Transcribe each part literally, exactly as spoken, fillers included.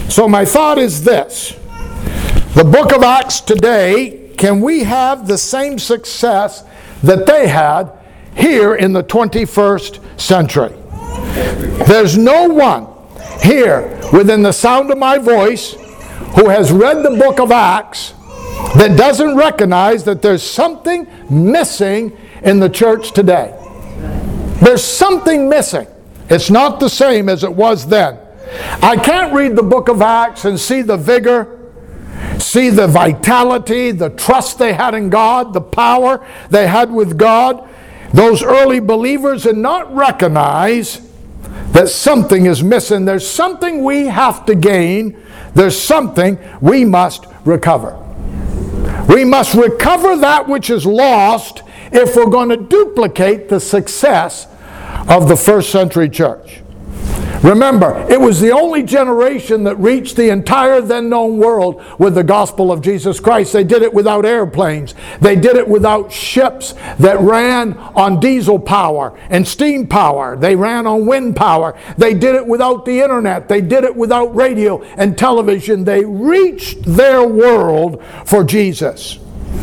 So my thought is this. The book of Acts today, can we have the same success that they had here in the twenty-first century? There's no one here within the sound of my voice who has read the book of Acts that doesn't recognize that there's something missing in the church today. There's something missing. It's not the same as it was then. I can't read the book of Acts and see the vigor, see the vitality, the trust they had in God, the power they had with God, those early believers, and not recognize that something is missing. There's something we have to gain. There's something we must recover. We must recover that which is lost if we're going to duplicate the success of the first century church. Remember, it was the only generation that reached the entire then known world with the gospel of Jesus Christ. They did it without airplanes. They did it without ships that ran on diesel power and steam power. They ran on wind power. They did it without the internet. They did it without radio and television. They reached their world for Jesus.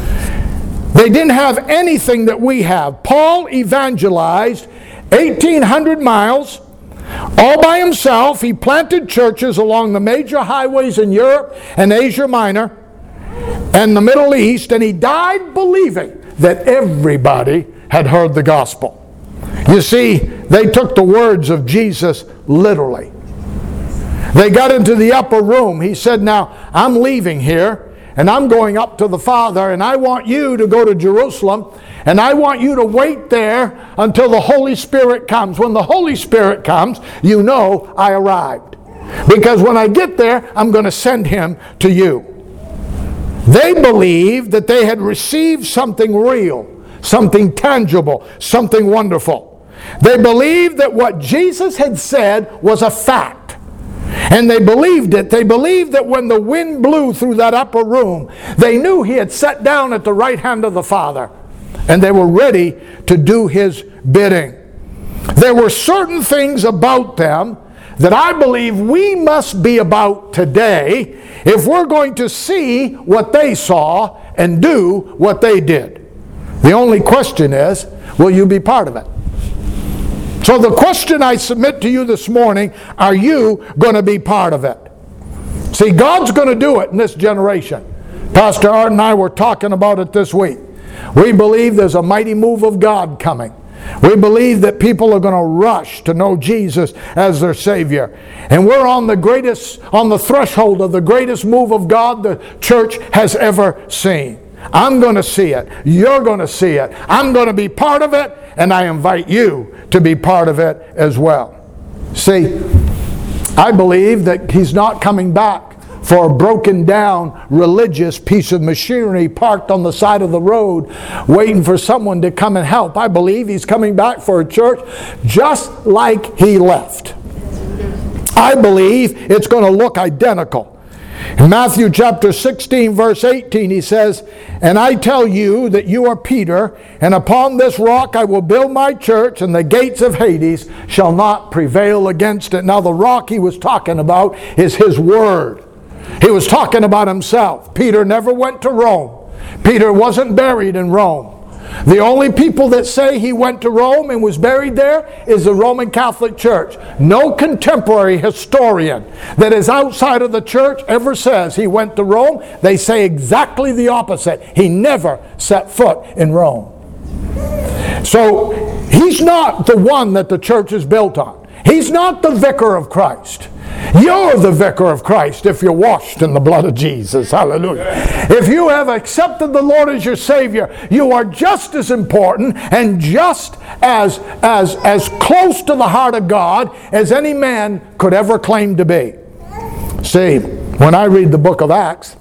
They didn't have anything that we have. Paul evangelized eighteen hundred miles all by himself. He planted churches along the major highways in Europe and Asia Minor and the Middle East, and he died believing that everybody had heard the gospel. You see, they took the words of Jesus literally. They got into the upper room. He said, now, I'm leaving here, and I'm going up to the Father, and I want you to go to Jerusalem, and I want you to wait there until the Holy Spirit comes. When the Holy Spirit comes, you know I arrived. Because when I get there, I'm going to send him to you. They believed that they had received something real, something tangible, something wonderful. They believed that what Jesus had said was a fact. And they believed it. They believed that when the wind blew through that upper room, they knew he had sat down at the right hand of the Father. And they were ready to do his bidding. There were certain things about them that I believe we must be about today if we're going to see what they saw and do what they did. The only question is, will you be part of it? So the question I submit to you this morning, are you going to be part of it? See, God's going to do it in this generation. Pastor Art and I were talking about it this week. We believe there's a mighty move of God coming. We believe that people are going to rush to know Jesus as their Savior. And we're on the greatest, on the threshold of the greatest move of God the church has ever seen. I'm going to see it. You're going to see it. I'm going to be part of it, and I invite you to be part of it as well. See, I believe that he's not coming back for a broken down religious piece of machinery parked on the side of the road waiting for someone to come and help. I believe he's coming back for a church just like he left. I believe it's going to look identical. In Matthew chapter sixteen, verse eighteen, he says, and I tell you that you are Peter, and upon this rock I will build my church, and the gates of Hades shall not prevail against it. Now the rock he was talking about is his word. He was talking about himself. Peter never went to Rome. Peter wasn't buried in Rome. The only people that say he went to Rome and was buried there is the Roman Catholic Church. No contemporary historian that is outside of the church ever says he went to Rome. They say exactly the opposite. He never set foot in Rome. So he's not the one that the church is built on. He's not the vicar of Christ. You're the vicar of Christ if you're washed in the blood of Jesus. Hallelujah. If you have accepted the Lord as your Savior, you are just as important and just as, as, as close to the heart of God as any man could ever claim to be. See, when I read the book of Acts,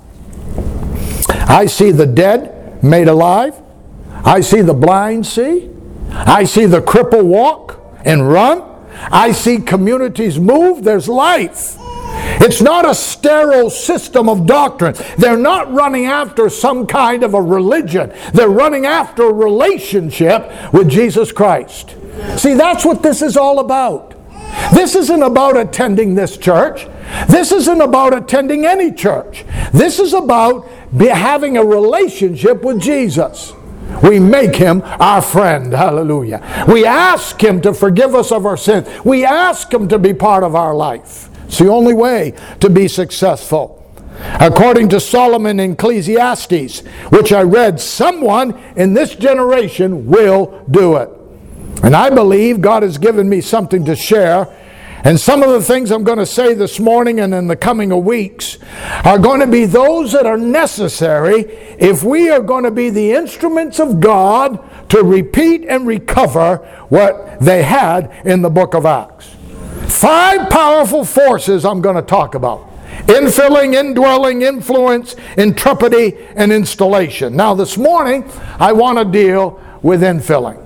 I see the dead made alive. I see the blind see. I see the cripple walk and run. I see communities move. There's life. It's not a sterile system of doctrine. They're not running after some kind of a religion. They're running after a relationship with Jesus Christ. See, that's what this is all about. This isn't about attending this church. This isn't about attending any church. This is about be having a relationship with Jesus. We make Him our friend. Hallelujah. We ask Him to forgive us of our sins. We ask Him to be part of our life. It's the only way to be successful. According to Solomon in Ecclesiastes, which I read, someone in this generation will do it. And I believe God has given me something to share. And some of the things I'm going to say this morning and in the coming weeks are going to be those that are necessary if we are going to be the instruments of God to repeat and recover what they had in the book of Acts. Five powerful forces I'm going to talk about. Infilling, indwelling, influence, intrepidity, and installation. Now this morning, I want to deal with infilling.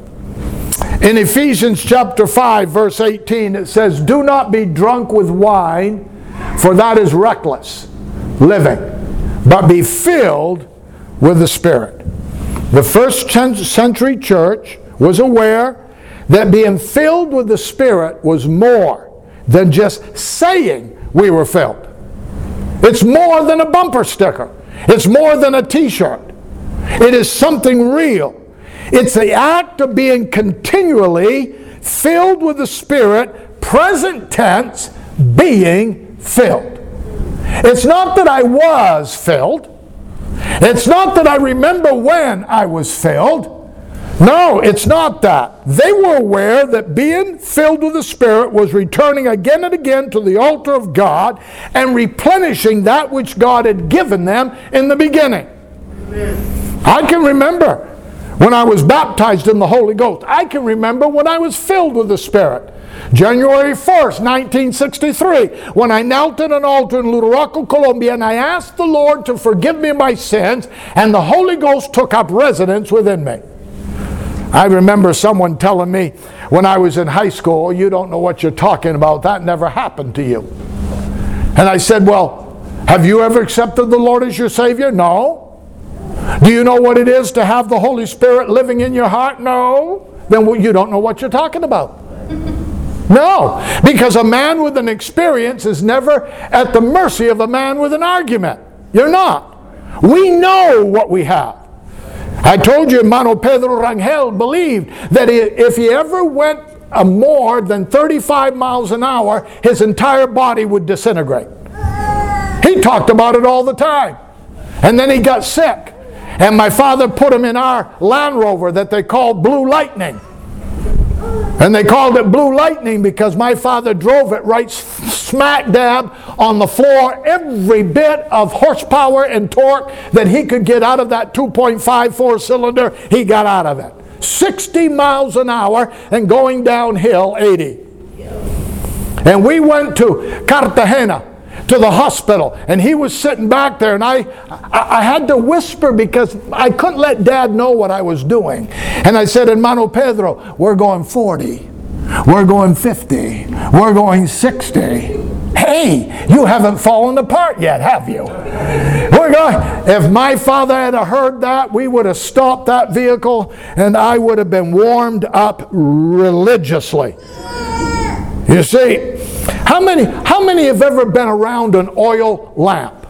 In Ephesians chapter five, verse eighteen, it says, "Do not be drunk with wine, for that is reckless living, but be filled with the Spirit." The first century church was aware that being filled with the Spirit was more than just saying we were filled. It's more than a bumper sticker. It's more than a t-shirt. It is something real. It's the act of being continually filled with the Spirit, present tense, being filled. It's not that I was filled. It's not that I remember when I was filled. No, it's not that. They were aware that being filled with the Spirit was returning again and again to the altar of God and replenishing that which God had given them in the beginning. Amen. I can remember when I was baptized in the Holy Ghost. I can remember when I was filled with the Spirit. January first, nineteen sixty-three, when I knelt at an altar in Little Rock, Colombia, and I asked the Lord to forgive me my sins, and the Holy Ghost took up residence within me. I remember someone telling me when I was in high school, "You don't know what you're talking about. That never happened to you." And I said, "Well, have you ever accepted the Lord as your Savior?" "No." "Do you know what it is to have the Holy Spirit living in your heart?" "No." "Then you don't know what you're talking about." No, because a man with an experience is never at the mercy of a man with an argument. You're not. We know what we have. I told you, Hermano Pedro Rangel believed that if he ever went a more than thirty-five miles an hour, his entire body would disintegrate. He talked about it all the time. And then he got sick. And my father put him in our Land Rover that they called Blue Lightning. And they called it Blue Lightning because my father drove it right smack dab on the floor. Every bit of horsepower and torque that he could get out of that two point five four cylinder, he got out of it. sixty miles an hour and going downhill eighty. And we went to Cartagena, to the hospital, and he was sitting back there, and I, I, I had to whisper because I couldn't let Dad know what I was doing. And I said, "Hermano Pedro, we're going forty, we're going fifty, we're going sixty. Hey, you haven't fallen apart yet, have you?" We're going. If my father had heard that, we would have stopped that vehicle, and I would have been warmed up religiously. You see, How many, how many have ever been around an oil lamp?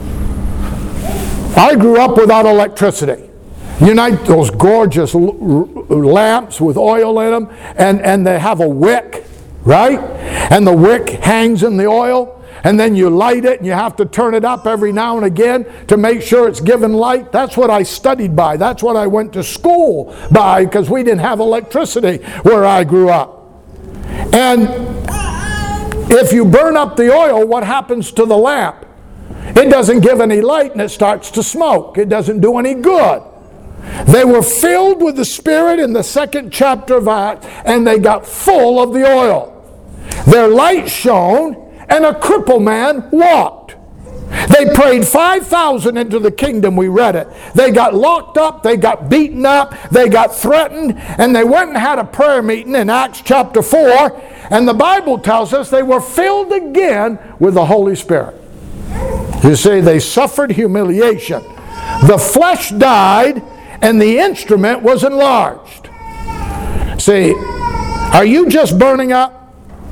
I grew up without electricity. You know, those gorgeous l- lamps with oil in them, and, and they have a wick, right? And the wick hangs in the oil, and then you light it, and you have to turn it up every now and again to make sure it's giving light. That's what I studied by. That's what I went to school by, because we didn't have electricity where I grew up. And if you burn up the oil, what happens to the lamp? It doesn't give any light and it starts to smoke. It doesn't do any good. They were filled with the Spirit in the second chapter of Acts, and they got full of the oil. Their light shone, and a crippled man walked. They prayed five thousand into the kingdom, we read it. They got locked up, they got beaten up, they got threatened, and they went and had a prayer meeting in Acts chapter four, and the Bible tells us they were filled again with the Holy Spirit. You see, they suffered humiliation. The flesh died, and the instrument was enlarged. See, are you just burning up?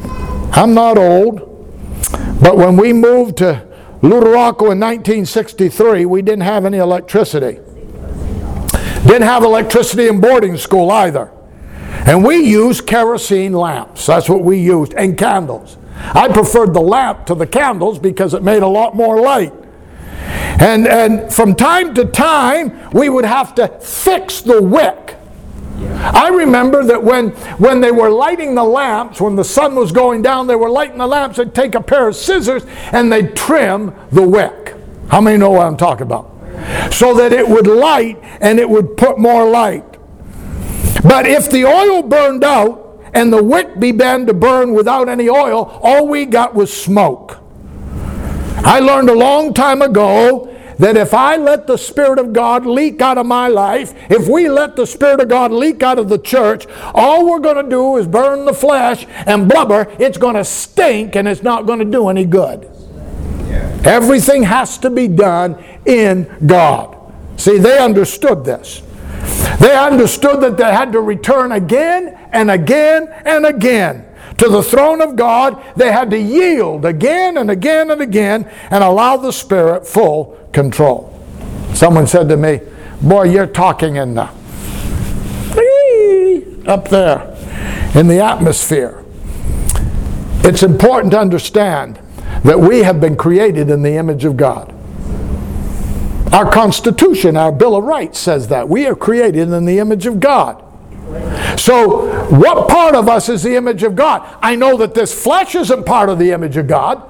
I'm not old, but when we moved to Little Rocco in nineteen sixty-three, we didn't have any electricity. Didn't have electricity in boarding school either. And we used kerosene lamps. That's what we used, and candles. I preferred the lamp to the candles because it made a lot more light. And, and from time to time, we would have to fix the wick. I remember that when, when they were lighting the lamps, when the sun was going down, they were lighting the lamps, they'd take a pair of scissors and they'd trim the wick. How many know what I'm talking about? So that it would light and it would put more light. But if the oil burned out and the wick began to burn without any oil, all we got was smoke. I learned a long time ago that if I let the Spirit of God leak out of my life, if we let the Spirit of God leak out of the church, all we're going to do is burn the flesh and blubber. It's going to stink and it's not going to do any good. Yeah. Everything has to be done in God. See, they understood this. They understood that they had to return again and again and again to the throne of God. They had to yield again and again and again and allow the Spirit full control. Someone said to me, boy, you're talking in the up there in the atmosphere. It's important to understand that we have been created in the image of God. Our Constitution, our Bill of Rights says that. We are created in the image of God. So, what part of us is the image of God? I know that this flesh isn't part of the image of God,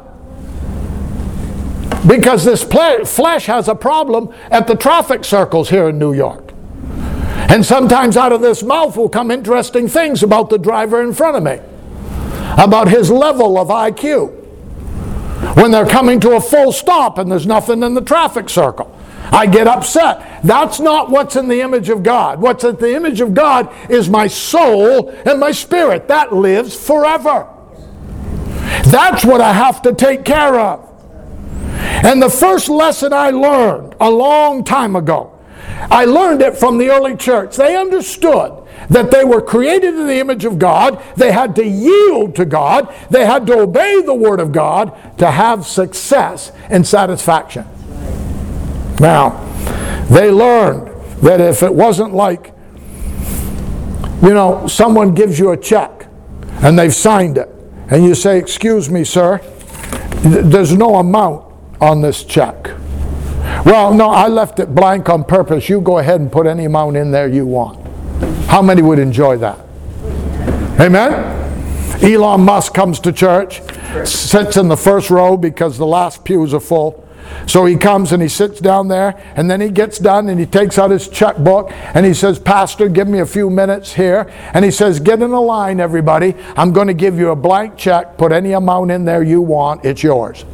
because this flesh has a problem at the traffic circles here in New York. And sometimes out of this mouth will come interesting things about the driver in front of me, about his level of I Q. When they're coming to a full stop and there's nothing in the traffic circle, I get upset. That's not what's in the image of God. What's in the image of God is my soul and my spirit. That lives forever. That's what I have to take care of. And the first lesson I learned a long time ago, I learned it from the early church. They understood that they were created in the image of God. They had to yield to God. They had to obey the Word of God to have success and satisfaction. Now, they learned that if it wasn't like, you know, someone gives you a check and they've signed it, and you say, excuse me, sir, there's no amount on this check. Well, no, I left it blank on purpose. You go ahead and put any amount in there you want. How many would enjoy that? Amen? Elon Musk comes to church, sits in the first row because the last pews are full. So he comes and he sits down there, and then he gets done and he takes out his checkbook and he says, Pastor, give me a few minutes here. And he says, get in a line, everybody. I'm going to give you a blank check. Put any amount in there you want. It's yours.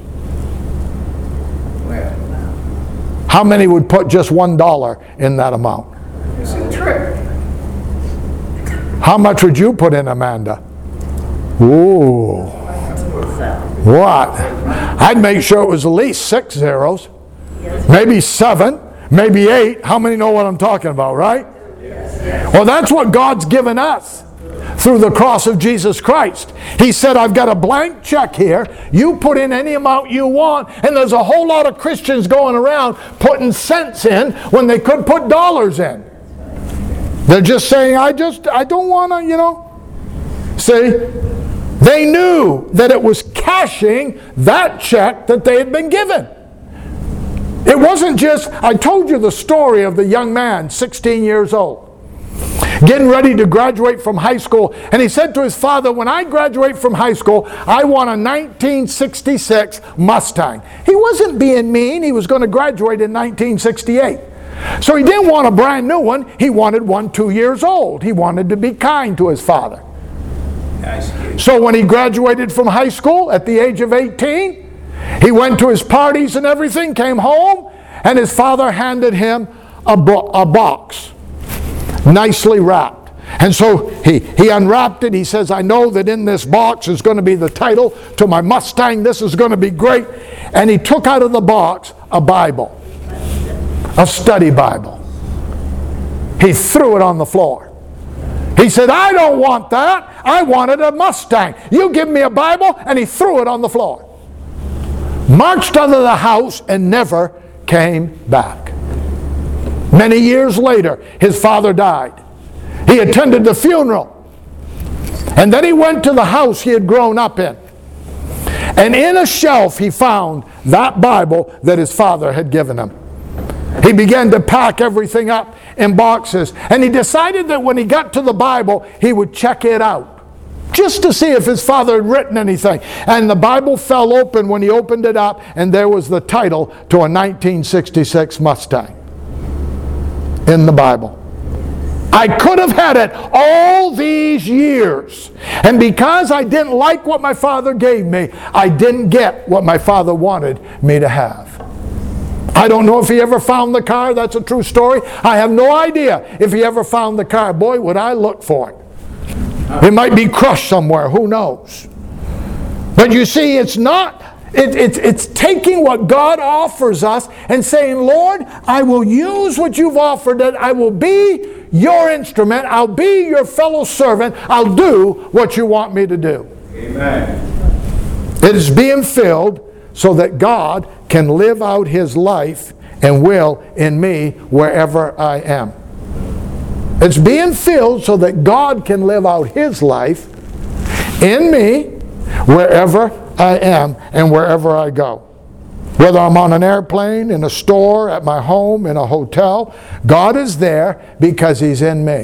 How many would put just one dollar in that amount? It's a trick. How much would you put in, Amanda? Ooh. What? I'd make sure it was at least six zeros. Maybe seven. Maybe eight. How many know what I'm talking about, right? Well, that's what God's given us through the cross of Jesus Christ. He said, I've got a blank check here. You put in any amount you want. And there's a whole lot of Christians going around putting cents in when they could put dollars in. They're just saying, I just, I don't want to, you know. See? They knew that it was cashing that check that they had been given. It wasn't just, I told you the story of the young man, sixteen years old, getting ready to graduate from high school. And he said to his father, when I graduate from high school, I want a nineteen sixty-six Mustang. He wasn't being mean. He was going to graduate in nineteen sixty-eight. So he didn't want a brand new one. He wanted one two years old. He wanted to be kind to his father. So when he graduated from high school at the age of eighteen, he went to his parties and everything, came home, and his father handed him a, bo- a box, nicely wrapped. And so he, he unwrapped it. He says, I know that in this box is going to be the title to my Mustang. This is going to be great. And he took out of the box a Bible, a study Bible. He threw it on the floor. He said, I don't want that. I wanted a Mustang. You give me a Bible, and he threw it on the floor. Marched out of the house and never came back. Many years later, his father died. He attended the funeral. And then he went to the house he had grown up in. And in a shelf he found that Bible that his father had given him. He began to pack everything up in boxes. And he decided that when he got to the Bible, he would check it out, just to see if his father had written anything. And the Bible fell open when he opened it up, and there was the title to a nineteen sixty-six Mustang in the Bible. I could have had it all these years. And because I didn't like what my father gave me, I didn't get what my father wanted me to have. I don't know if he ever found the car. That's a true story. I have no idea if he ever found the car. Boy, would I look for it. It might be crushed somewhere. Who knows? But you see, it's not... It, it, it's taking what God offers us and saying, Lord, I will use what you've offered it. I will be your instrument. I'll be your fellow servant. I'll do what you want me to do. Amen. It is being filled so that God can live out his life and will in me wherever I am. It's being filled so that God can live out his life in me wherever I am and wherever I go. Whether I'm on an airplane, in a store, at my home, in a hotel, God is there because he's in me.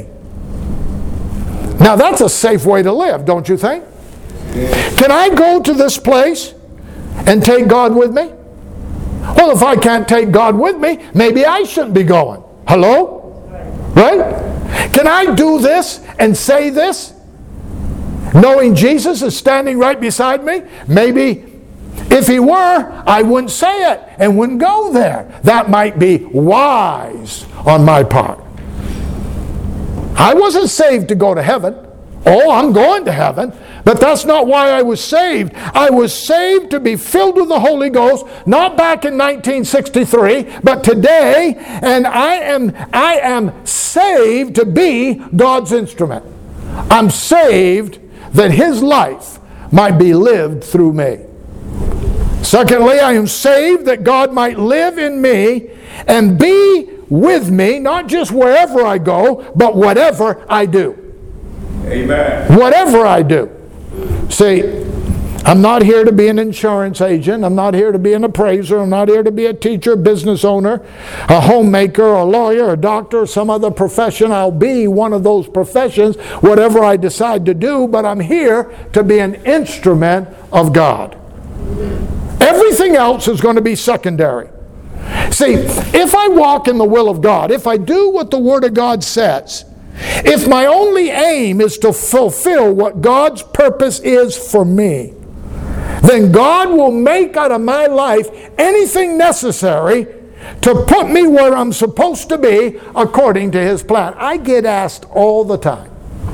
Now that's a safe way to live, don't you think? Can I go to this place and take God with me? Well, if I can't take God with me, maybe I shouldn't be going. Hello? Right? Can I do this and say this, knowing Jesus is standing right beside me? Maybe if he were, I wouldn't say it and wouldn't go there. That might be wise on my part. I wasn't saved to go to heaven. Oh, I'm going to heaven. But that's not why I was saved. I was saved to be filled with the Holy Ghost, not back in nineteen sixty-three, but today. And I am, I am saved to be God's instrument. I'm saved that his life might be lived through me. Secondly, I am saved that God might live in me and be with me, not just wherever I go, but whatever I do. Amen. Whatever I do. See, I'm not here to be an insurance agent. I'm not here to be an appraiser. I'm not here to be a teacher, business owner, a homemaker, a lawyer, a doctor, some other profession. I'll be one of those professions, whatever I decide to do, but I'm here to be an instrument of God. Everything else is going to be secondary. See, if I walk in the will of God, if I do what the Word of God says, if my only aim is to fulfill what God's purpose is for me, then God will make out of my life anything necessary to put me where I'm supposed to be according to his plan. I get asked all the time,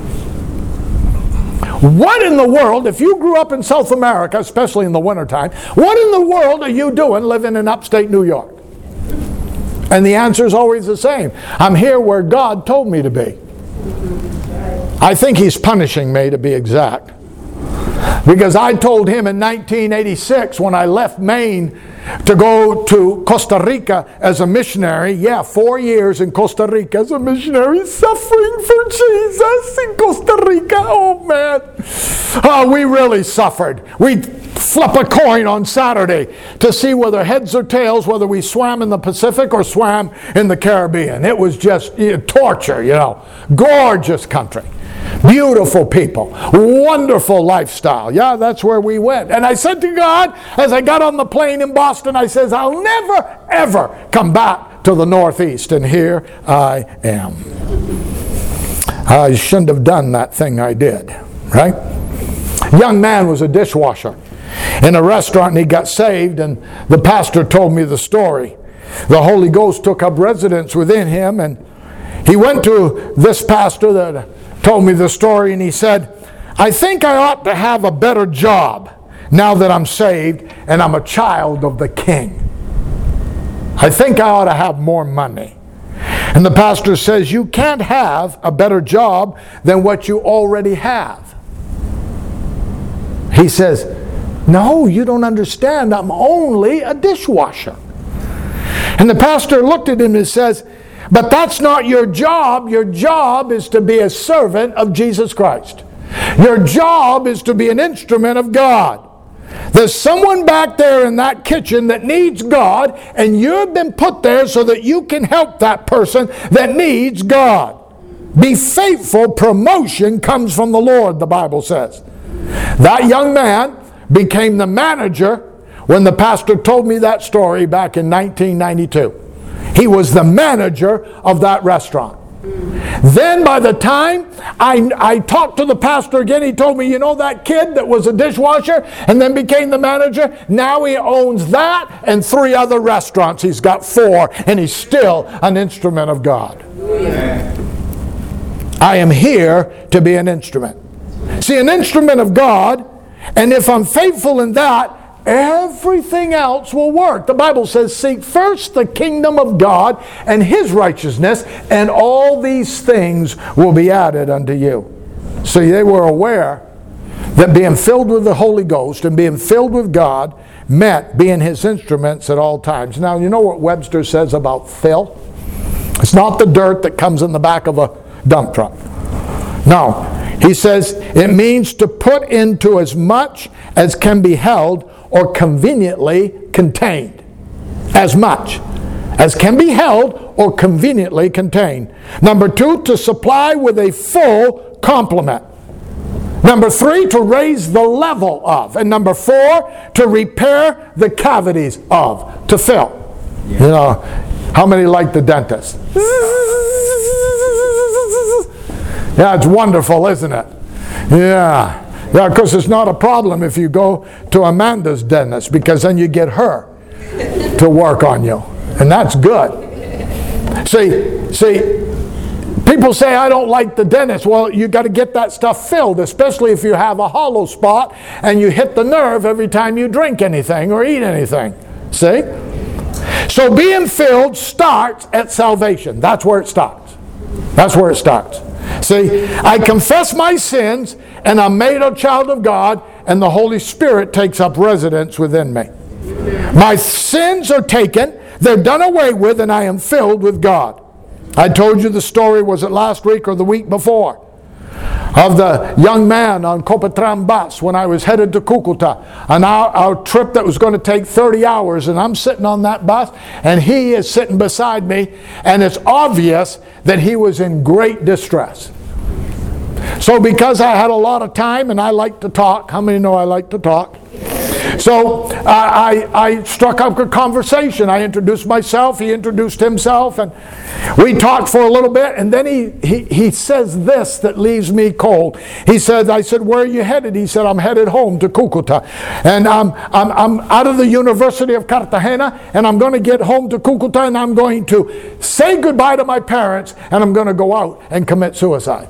what in the world, if you grew up in South America, especially in the wintertime, what in the world are you doing living in upstate New York? And the answer is always the same. I'm here where God told me to be. I think he's punishing me, to be exact. Because I told him in nineteen eighty-six, when I left Maine to go to Costa Rica as a missionary, yeah, four years in Costa Rica as a missionary, suffering for Jesus in Costa Rica. Oh, man. Oh, we really suffered. We'd flip a coin on Saturday to see whether heads or tails, whether we swam in the Pacific or swam in the Caribbean. It was just you know, torture, you know. Gorgeous country. Beautiful people, wonderful lifestyle. Yeah, that's where we went. And I said to God, as I got on the plane in Boston, I says, I'll never, ever come back to the Northeast. And here I am. I shouldn't have done that thing I did, right? A young man was a dishwasher in a restaurant, and he got saved, and the pastor told me the story. The Holy Ghost took up residence within him, and he went to this pastor that told me the story, and he said, I think I ought to have a better job now that I'm saved and I'm a child of the King. I think I ought to have more money. And the pastor says, you can't have a better job than what you already have. He says, no, you don't understand. I'm only a dishwasher. And the pastor looked at him and says, but that's not your job. Your job is to be a servant of Jesus Christ. Your job is to be an instrument of God. There's someone back there in that kitchen that needs God, and you've been put there so that you can help that person that needs God. Be faithful. Promotion comes from the Lord, the Bible says. That young man became the manager when the pastor told me that story back in nineteen ninety-two. He was the manager of that restaurant. Then by the time I, I talked to the pastor again, he told me, you know that kid that was a dishwasher and then became the manager? Now he owns that and three other restaurants. He's got four, and he's still an instrument of God. I am here to be an instrument. See, an instrument of God, and if I'm faithful in that, everything else will work. The Bible says, seek first the kingdom of God and His righteousness, and all these things will be added unto you. See, they were aware that being filled with the Holy Ghost and being filled with God meant being His instruments at all times. Now, you know what Webster says about fill? It's not the dirt that comes in the back of a dump truck. No. He says it means to put into as much as can be held or conveniently contained. As much as can be held or conveniently contained. Number two, to supply with a full complement. Number three, to raise the level of. And number four, to repair the cavities of. To fill. Yeah. You know, how many like the dentist? Yeah, it's wonderful, isn't it? Yeah. Yeah, because it's not a problem if you go to Amanda's dentist, because then you get her to work on you. And that's good. See, see, people say, I don't like the dentist. Well, you got to get that stuff filled, especially if you have a hollow spot and you hit the nerve every time you drink anything or eat anything. See? So being filled starts at salvation. That's where it starts. That's where it starts. See, I confess my sins, and I'm made a child of God, and the Holy Spirit takes up residence within me. My sins are taken, they're done away with, and I am filled with God. I told you the story, was it last week or the week before, of the young man on Copatran bus when I was headed to Cucuta, an hour, our trip that was going to take thirty hours, and I'm sitting on that bus, and he is sitting beside me, and it's obvious that he was in great distress. So because I had a lot of time and I like to talk, how many know I like to talk? So uh, I, I struck up a conversation. I introduced myself, he introduced himself, and we talked for a little bit, and then he, he, he says this that leaves me cold. He said, I said, where are you headed? He said, I'm headed home to Cucuta. And I'm, I'm, I'm out of the University of Cartagena, and I'm going to get home to Cucuta, and I'm going to say goodbye to my parents, and I'm going to go out and commit suicide.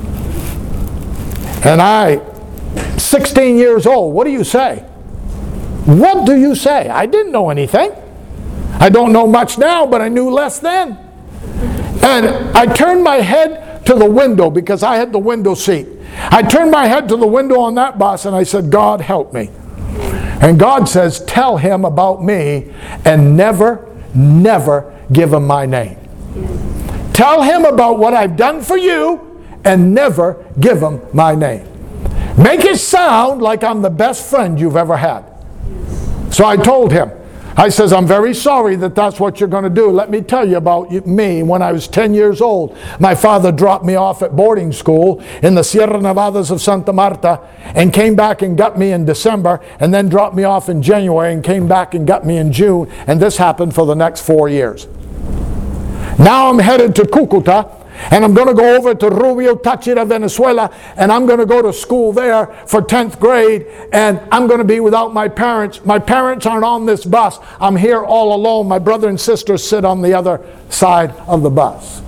And I, sixteen years old, what do you say? What do you say? I didn't know anything. I don't know much now, but I knew less then. And I turned my head to the window because I had the window seat. I turned my head to the window on that bus and I said, God, help me. And God says, tell him about me and never, never give him my name. Tell him about what I've done for you and never give him my name. Make it sound like I'm the best friend you've ever had. So I told him, I says, I'm very sorry that that's what you're going to do. Let me tell you about me. When I was ten years old, my father dropped me off at boarding school in the Sierra Nevadas of Santa Marta and came back and got me in December, and then dropped me off in January and came back and got me in June, and this happened for the next four years. Now I'm headed to Cucuta, and I'm going to go over to Rubio, Táchira, Venezuela, and I'm going to go to school there for tenth grade, and I'm going to be without my parents. My parents aren't on this bus. I'm here all alone. My brother and sister sit on the other side of the bus.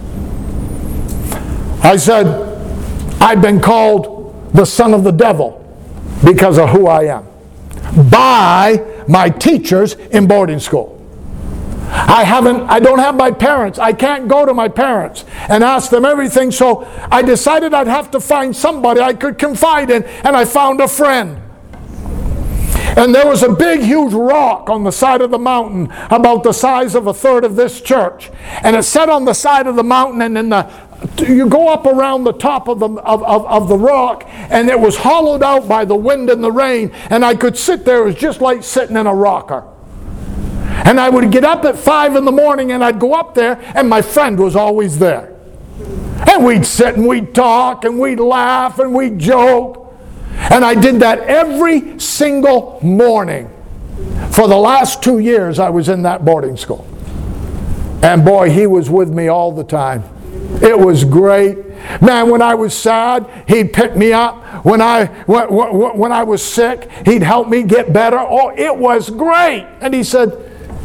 I said, I've been called the son of the devil because of who I am by my teachers in boarding school. I haven't, I don't have my parents. I can't go to my parents and ask them everything. So I decided I'd have to find somebody I could confide in, and I found a friend. And there was a big, huge rock on the side of the mountain about the size of a third of this church. And it sat on the side of the mountain, and in the, you go up around the top of the, of, of, of the rock, and it was hollowed out by the wind and the rain. And I could sit there. It was just like sitting in a rocker. And I would get up at five in the morning, and I'd go up there, and my friend was always there. And we'd sit and we'd talk and we'd laugh and we'd joke. And I did that every single morning for the last two years I was in that boarding school. And boy, he was with me all the time. It was great. Man, when I was sad, he'd pick me up. When I, when, when I was sick, he'd help me get better. Oh, it was great. And he said,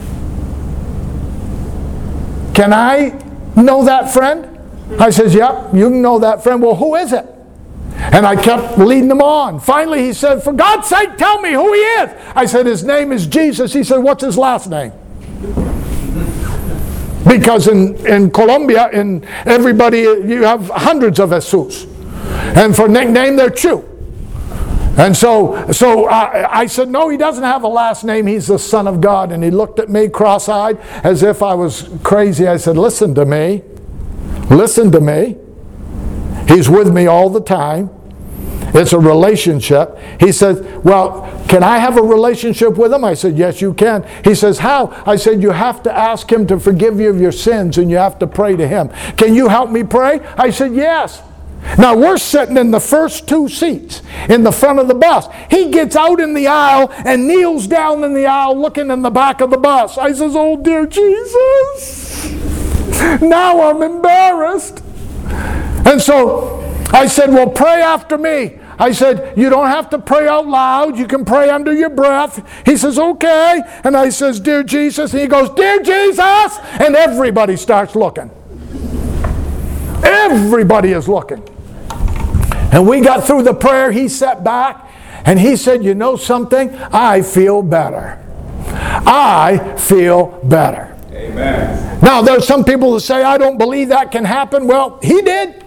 "Can I know that friend?" I says, "Yep, you can know that friend." "Well, who is it?" And I kept leading him on. Finally, he said, "For God's sake, tell me who he is." I said, "His name is Jesus." He said, "What's his last name?" Because in, in Colombia, in everybody, you have hundreds of Jesus. And for nickname, they're Chu. And so, so I, I said, "No, he doesn't have a last name. He's the Son of God." And he looked at me cross-eyed as if I was crazy. I said, "Listen to me. Listen to me. He's with me all the time. It's a relationship." He says, "Well, can I have a relationship with him?" I said, "Yes, you can." He says, "How?" I said, "You have to ask him to forgive you of your sins, and you have to pray to him." "Can you help me pray?" I said, "Yes." Now we're sitting in the first two seats in the front of the bus. He gets out in the aisle and kneels down in the aisle looking in the back of the bus. I says, "Oh dear Jesus, now I'm embarrassed." And so I said, "Well, pray after me." I said, "You don't have to pray out loud. You can pray under your breath." He says, "Okay." And I says, "Dear Jesus." And he goes, "Dear Jesus." And everybody starts looking. Everybody is looking. And we got through the prayer. He sat back and he said, "You know something? I feel better. I feel better." Amen. Now, there's some people that say, "I don't believe that can happen." Well, he did.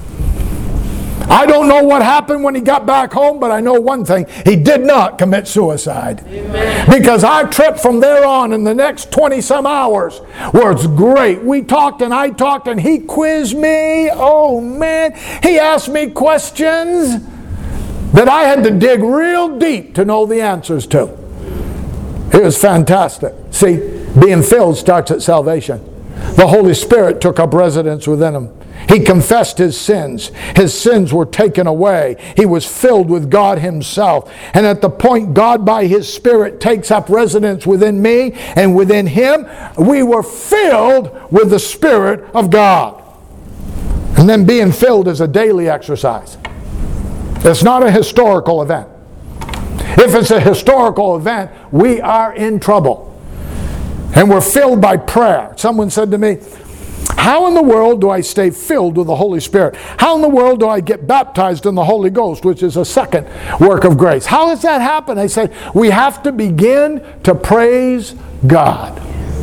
I don't know what happened when he got back home, but I know one thing. He did not commit suicide. Amen. Because our trip from there on in the next twenty some hours was great. We talked and I talked and he quizzed me. Oh man, he asked me questions that I had to dig real deep to know the answers to. It was fantastic. See, being filled starts at salvation. The Holy Spirit took up residence within him. He confessed his sins. His sins were taken away. He was filled with God himself. And at the point God by his Spirit takes up residence within me and within him, we were filled with the Spirit of God. And then being filled is a daily exercise. It's not a historical event. If it's a historical event, we are in trouble. And we're filled by prayer. Someone said to me, "How in the world do I stay filled with the Holy Spirit? How in the world do I get baptized in the Holy Ghost," which is a second work of grace? How does that happen? I said, we have to begin to praise God.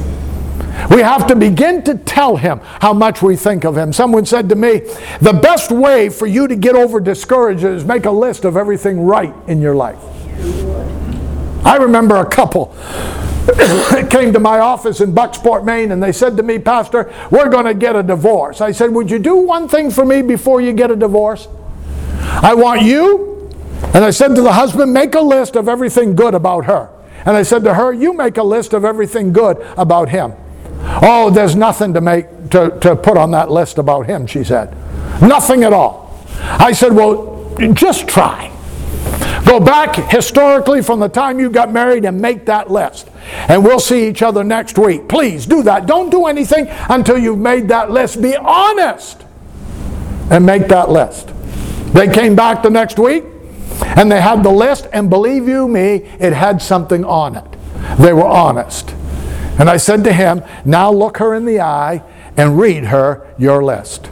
We have to begin to tell him how much we think of him. Someone said to me, "The best way for you to get over discouragement is make a list of everything right in your life." I remember a couple came to my office in Bucksport, Maine, and they said to me, "Pastor, we're going to get a divorce." I said, "Would you do one thing for me before you get a divorce? I want you," and I said to the husband, "make a list of everything good about her." And I said to her, "You make a list of everything good about him." "Oh, there's nothing to make to, to put on that list about him," she said. "Nothing at all." I said, "Well, just try. Go back historically from the time you got married and make that list. And we'll see each other next week. Please do that. Don't do anything until you've made that list. Be honest and make that list." They came back the next week and they had the list, and believe you me, it had something on it. They were honest. And I said to him, "Now look her in the eye and read her your list."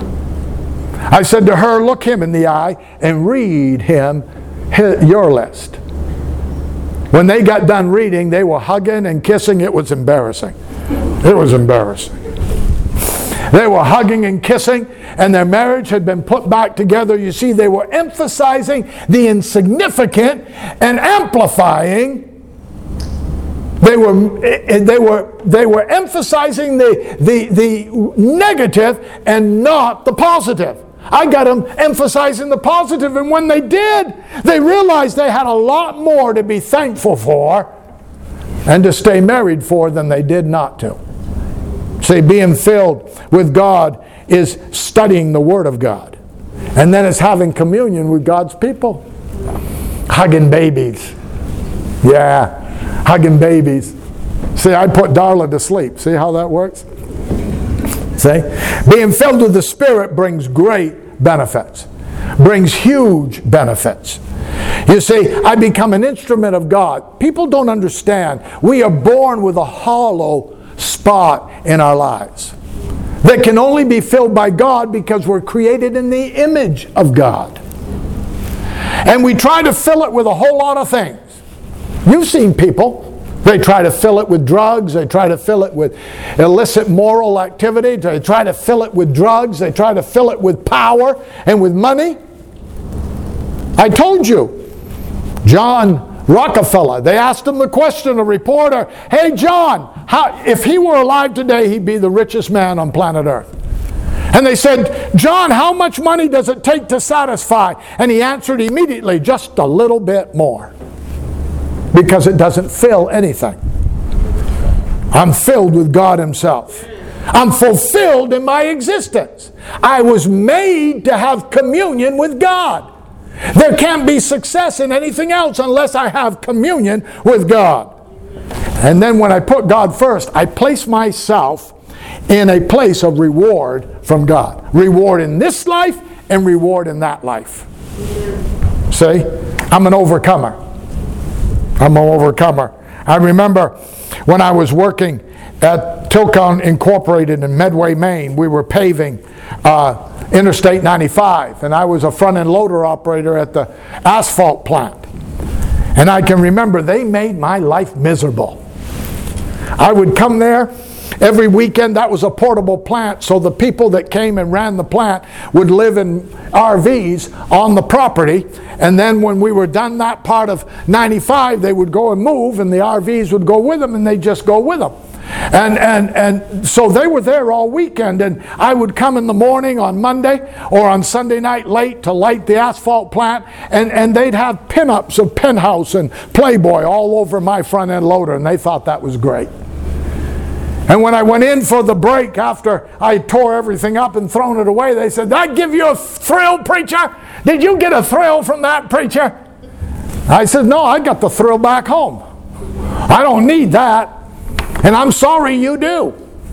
I said to her, "Look him in the eye and read him his, your list." When they got done reading, they were hugging and kissing. It was embarrassing. It was embarrassing. They were hugging and kissing, and their marriage had been put back together. You see, they were emphasizing the insignificant and amplifying. They were, they were, they were emphasizing the, the, the negative and not the positive. I got them emphasizing the positive, and when they did, they realized they had a lot more to be thankful for and to stay married for than they did not to. See, being filled with God is studying the Word of God. And then it's having communion with God's people. Hugging babies. Yeah, hugging babies. See, I put Darla to sleep. See how that works? See? Being filled with the Spirit brings great benefits. Brings huge benefits. You see, I become an instrument of God. People don't understand. We are born with a hollow spot in our lives that can only be filled by God because we're created in the image of God. And we try to fill it with a whole lot of things. You've seen people. They try to fill it with drugs. They try to fill it with illicit moral activity. They try to fill it with drugs. They try to fill it with power and with money. I told you, John Rockefeller, they asked him the question, a reporter, hey John, how, if he were alive today, he'd be the richest man on planet Earth. And they said, John, how much money does it take to satisfy? And he answered immediately, just a little bit more. Because it doesn't fill anything. I'm filled with God Himself. I'm fulfilled in my existence. I was made to have communion with God. There can't be success in anything else unless I have communion with God. And then when I put God first, I place myself in a place of reward from God. Reward in this life and reward in that life. See? I'm an overcomer. I'm an overcomer. I remember when I was working at Tilcon Incorporated in Medway, Maine, we were paving uh, Interstate ninety-five, and I was a front-end loader operator at the asphalt plant. And I can remember they made my life miserable. I would come there every weekend. That was a portable plant, so the people that came and ran the plant would live in R Vs on the property, and then when we were done that part of ninety-five, they would go and move, and the R Vs would go with them, and they'd just go with them. And, and, and so they were there all weekend, and I would come in the morning on Monday or on Sunday night late to light the asphalt plant, and, and they'd have pin-ups of Penthouse and Playboy all over my front-end loader, and they thought that was great. And when I went in for the break after I tore everything up and thrown it away, they said, did I give you a thrill, preacher? Did you get a thrill from that, preacher? I said, no, I got the thrill back home. I don't need that. And I'm sorry you do.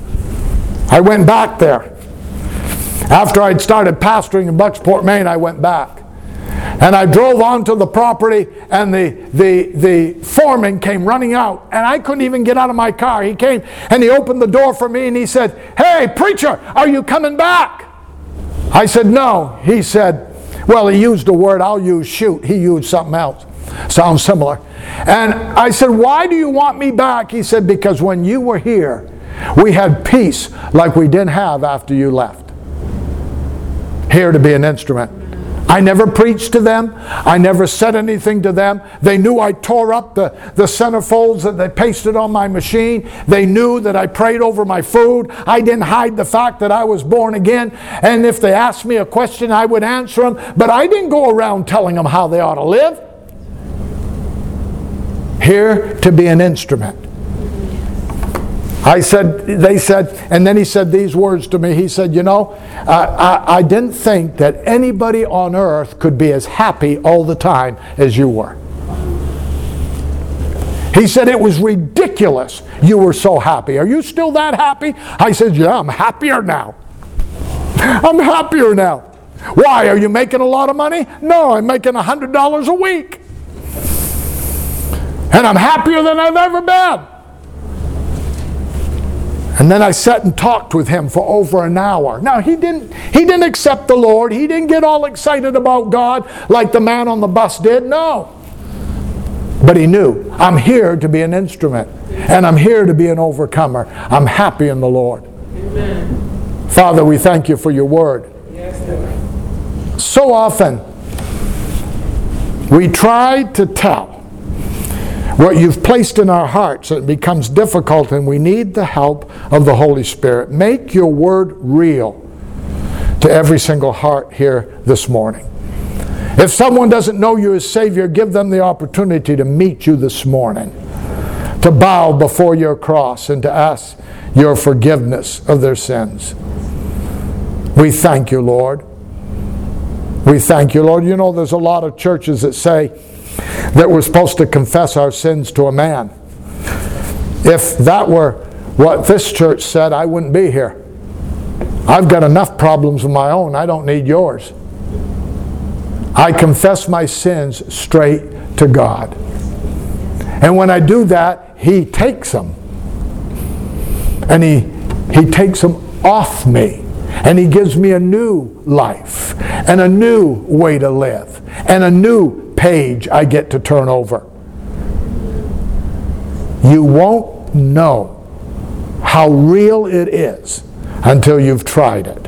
I went back there. After I'd started pastoring in Bucksport, Maine, I went back. And I drove onto the property, and the, the, the foreman came running out, and I couldn't even get out of my car. He came and he opened the door for me, and he said, hey, preacher, are you coming back? I said, no. He said, well, he used a word, I'll use shoot. He used something else. Sounds similar. And I said, why do you want me back? He said, because when you were here, we had peace like we didn't have after you left. Here to be an instrument. I never preached to them. I never said anything to them. They knew I tore up the, the centerfolds that they pasted on my machine. They knew that I prayed over my food. I didn't hide the fact that I was born again. And if they asked me a question, I would answer them. But I didn't go around telling them how they ought to live. Here to be an instrument. I said, they said, and then he said these words to me. He said, you know, uh, I, I didn't think that anybody on earth could be as happy all the time as you were. He said, it was ridiculous you were so happy. Are you still that happy? I said, yeah, I'm happier now. I'm happier now. Why? Are you making a lot of money? No, I'm making one hundred dollars a week. And I'm happier than I've ever been. And then I sat and talked with him for over an hour. Now, he didn't, he didn't accept the Lord. He didn't get all excited about God like the man on the bus did. No. But he knew, I'm here to be an instrument. And I'm here to be an overcomer. I'm happy in the Lord. Amen. Father, we thank you for your word. Yes, Lord. So often, we try to tell what you've placed in our hearts. It becomes difficult, and we need the help of the Holy Spirit. Make your word real to every single heart here this morning. If someone doesn't know you as Savior, give them the opportunity to meet you this morning, to bow before your cross and to ask your forgiveness of their sins. We thank you, Lord. We thank you, Lord. You know, there's a lot of churches that say that we're supposed to confess our sins to a man. If that were what this church said, I wouldn't be here. I've got enough problems of my own. I don't need yours. I confess my sins straight to God. And when I do that, He takes them. And He, he takes them off me. And He gives me a new life. And a new way to live. And a new page I get to turn over. You won't know how real it is until you've tried it.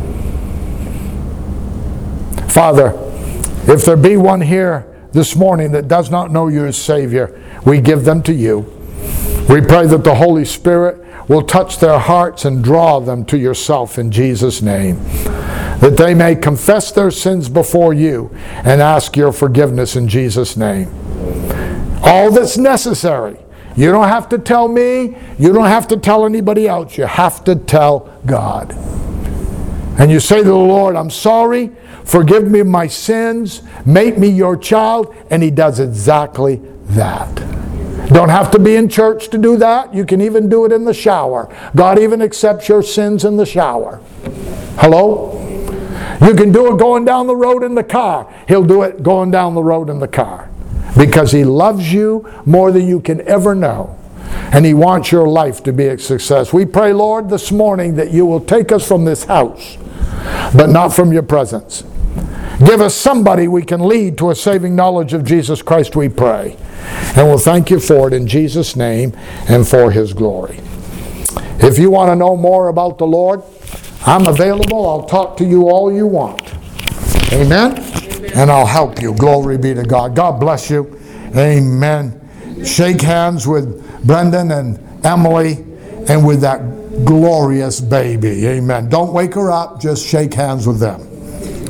Father, if there be one here this morning that does not know you as Savior, we give them to you. We pray that the Holy Spirit will touch their hearts and draw them to yourself in Jesus' name. That they may confess their sins before you and ask your forgiveness in Jesus' name. All that's necessary. You don't have to tell me. You don't have to tell anybody else. You have to tell God. And you say to the Lord, I'm sorry. Forgive me my sins. Make me your child. And He does exactly that. Don't have to be in church to do that. You can even do it in the shower. God even accepts your sins in the shower. Hello? You can do it going down the road in the car. He'll do it going down the road in the car. Because He loves you more than you can ever know. And He wants your life to be a success. We pray, Lord, this morning that you will take us from this house, but not from your presence. Give us somebody we can lead to a saving knowledge of Jesus Christ, we pray. And we'll thank you for it in Jesus' name and for His glory. If you want to know more about the Lord, I'm available. I'll talk to you all you want. Amen? Amen. And I'll help you. Glory be to God. God bless you. Amen. Shake hands with Brendan and Emily and with that glorious baby. Amen. Don't wake her up. Just shake hands with them.